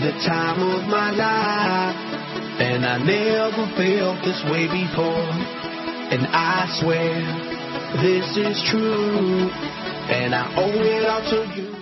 the time of my life, and I never felt this way before. And I swear this is true, and I owe it all to you.